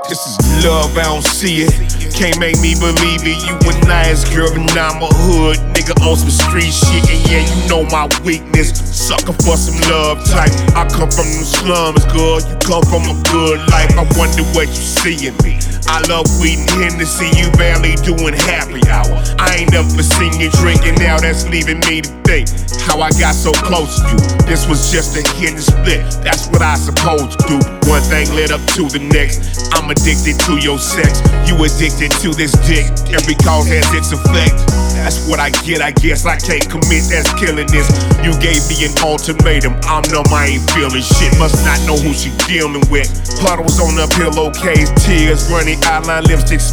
This is love, I don't see it. Can't make me believe it. You a nice girl and I'm a hood nigga on some street shit. And yeah, you know my weakness. Sucker for some love type. I come from the slums, girl. You come from a good life. I wonder what you see in me. I love weed and Hennessy. You barely doing happy hour. I ain't never seen you drinking now. That's leaving me to think how I got so close to you. This was just a hidden split. That's what I supposed to do. One thing led up to the next. I'm addicted to your sex. You addicted to this dick. Every cause has its effect. That's what I get, I guess. I can't commit, that's killing this. You gave me an ultimatum. I'm numb, I ain't feeling shit. Must not know who she dealing with. Puddles on the pillowcase, tears running, eyeliner, lipstick